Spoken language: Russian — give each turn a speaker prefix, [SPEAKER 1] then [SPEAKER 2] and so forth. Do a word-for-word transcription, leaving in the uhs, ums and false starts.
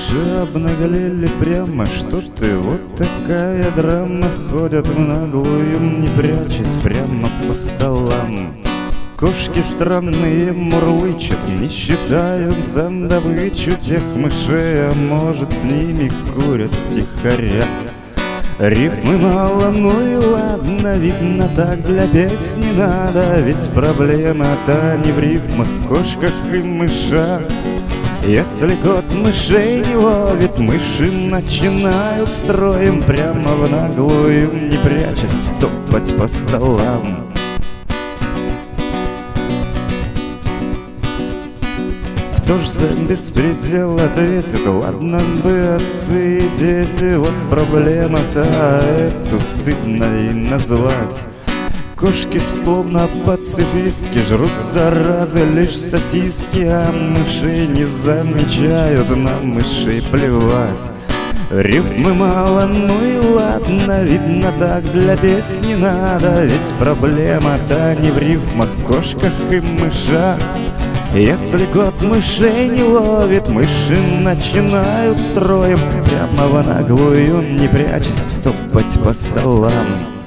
[SPEAKER 1] мыши обнаглели прямо. Что ты, вот такая драма. Ходят в наглую, не прячась, прямо по столам. Кошки странные мурлычат, не считают за добычу тех мышей, а может, с ними курят тихоря. Рифмы мало, ну и ладно, видно, так для песни надо. Ведь проблема-то не в рифмах, кошках и мышах. Если кот мышей не ловит, мыши начинают строем прямо в наглую, не прячась, топать по столам. Кто ж за беспредел ответит? Ладно бы отцы и дети, вот проблема-то, а эту стыдно и назвать. Кошки словно пацифистки жрут заразы лишь сосиски, а мышей не замечают, на мышей плевать. Рифмы мало, ну и ладно, видно, так для песни надо. Ведь проблема-то не в рифмах, кошках и мышах. Если кот мышей не ловит, мыши начинают строем прямо в наглую, не прячась, топать по столам.